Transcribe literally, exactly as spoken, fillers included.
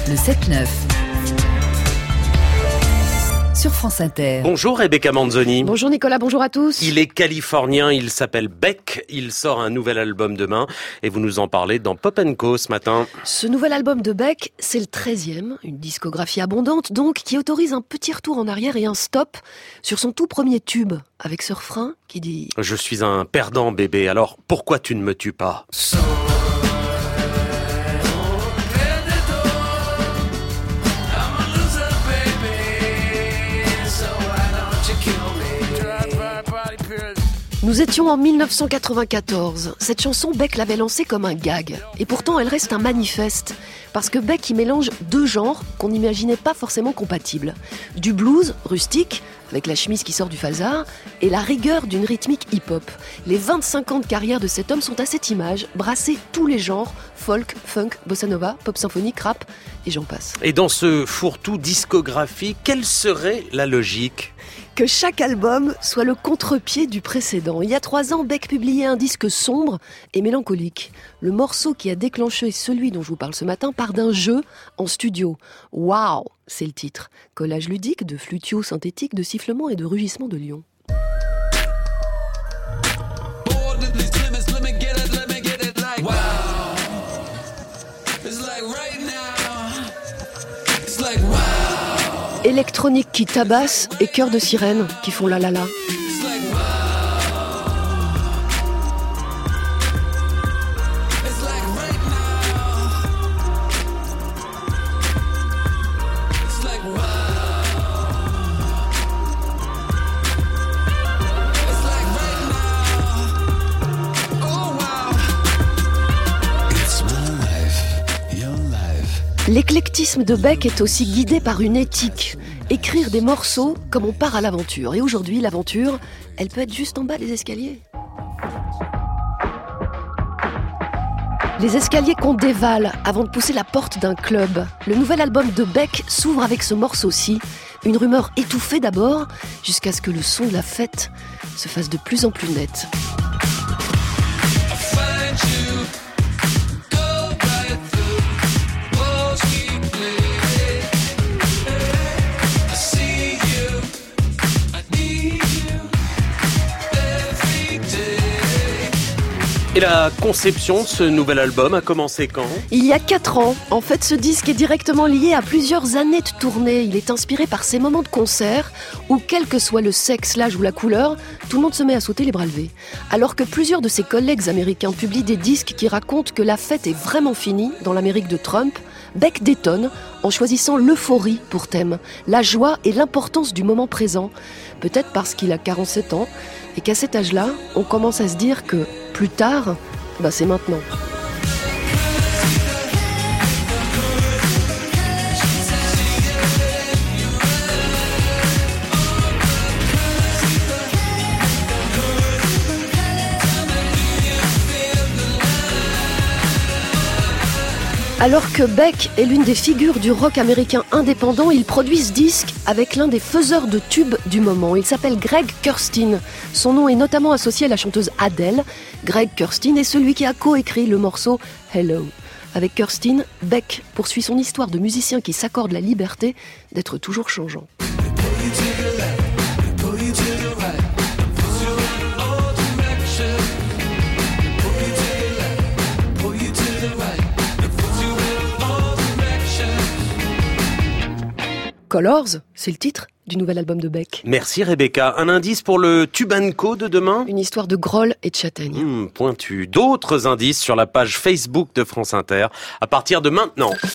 Le sept neuf. Sur France Inter. Bonjour Rebecca Manzoni. Bonjour Nicolas, bonjour à tous. Il est californien, il s'appelle Beck, il sort un nouvel album demain et vous nous en parlez dans Pop and Co ce matin. Ce nouvel album de Beck, c'est le treizième, une discographie abondante donc qui autorise un petit retour en arrière et un stop sur son tout premier tube avec ce refrain qui dit « Je suis un perdant bébé, alors pourquoi tu ne me tues pas ?» Nous étions en mille neuf cent quatre-vingt-quatorze. Cette chanson, Beck l'avait lancée comme un gag. Et pourtant, elle reste un manifeste. Parce que Beck y mélange deux genres qu'on n'imaginait pas forcément compatibles. Du blues rustique, avec la chemise qui sort du falzar, et la rigueur d'une rythmique hip-hop. Les vingt-cinq ans de carrière de cet homme sont à cette image, brasser tous les genres, folk, funk, bossa nova, pop symphonique, rap, et j'en passe. Et dans ce fourre-tout discographique, quelle serait la logique ? Que chaque album soit le contre-pied du précédent. Il y a trois ans, Beck publiait un disque sombre et mélancolique. Le morceau qui a déclenché celui dont je vous parle ce matin part d'un jeu en studio. Waouh, c'est le titre. Collage ludique de flutio synthétique, de sifflements et de rugissements de lions. Électronique qui tabasse et chœur de sirène qui font la la la. L'éclectisme de Beck est aussi guidé par une éthique. Écrire des morceaux comme on part à l'aventure. Et aujourd'hui, l'aventure, elle peut être juste en bas des escaliers. Les escaliers qu'on dévale avant de pousser la porte d'un club. Le nouvel album de Beck s'ouvre avec ce morceau-ci. Une rumeur étouffée d'abord, jusqu'à ce que le son de la fête se fasse de plus en plus net. Et la conception de ce nouvel album a commencé quand ? Il y a quatre ans. En fait, ce disque est directement lié à plusieurs années de tournée. Il est inspiré par ces moments de concert où, quel que soit le sexe, l'âge ou la couleur, tout le monde se met à sauter les bras levés. Alors que plusieurs de ses collègues américains publient des disques qui racontent que la fête est vraiment finie dans l'Amérique de Trump, Beck détonne en choisissant l'euphorie pour thème, la joie et l'importance du moment présent. Peut-être parce qu'il a quarante-sept ans et qu'à cet âge-là, on commence à se dire que plus tard, bah c'est maintenant. Alors que Beck est l'une des figures du rock américain indépendant, il produit ce disque avec l'un des faiseurs de tubes du moment. Il s'appelle Greg Kurstin. Son nom est notamment associé à la chanteuse Adele. Greg Kurstin est celui qui a coécrit le morceau Hello. Avec Kurstin, Beck poursuit son histoire de musicien qui s'accorde la liberté d'être toujours changeant. Colors, c'est le titre du nouvel album de Beck. Merci Rebecca. Un indice pour le Tube and Co de demain ? Une histoire de groll et de châtaigne. Mmh, pointu. D'autres indices sur la page Facebook de France Inter à partir de maintenant.